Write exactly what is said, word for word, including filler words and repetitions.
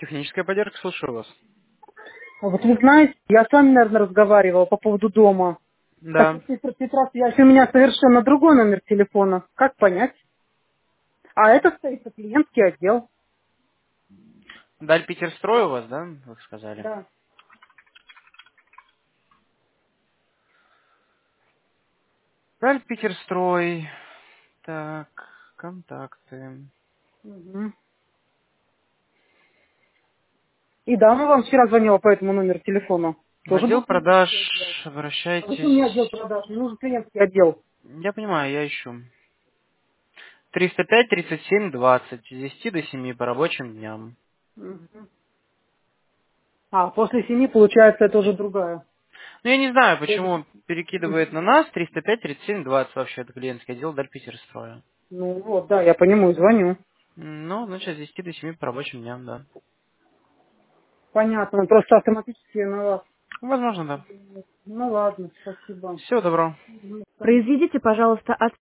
Техническая поддержка, слушаю вас. А вот вы знаете, я с вами, наверное, разговаривала по поводу дома. Так, Да. Петр, Петра, связь у меня совершенно другой номер телефона. Как понять? А это стоит клиентский отдел. Даль Питерстрой у вас, да, вы сказали? Да. Даль Питерстрой. Так, контакты. Мгм. И дама вам вчера звонила по этому номеру телефона. Тоже Отдел был продаж, клиентский отдел. А обращайтесь. зачем мне отдел продаж? Мне нужен клиентский отдел. Я понимаю, я ищу. триста пять тридцать семь двадцать. С десяти до семи по рабочим дням. Мгм. А, после семи, получается, это уже другая. Ну, я не знаю, Тоже. почему перекидывает Мгм. на нас триста пять тридцать семь двадцать вообще. Это клиентский отдел Даль Питерстроя. Ну вот, да, я по нему и звоню. Ну, значит, с десяти до семи по рабочим дням, да. Понятно, он просто автоматически на вас. Возможно, да. Ну ладно, спасибо. Всего доброго. Произведите, пожалуйста,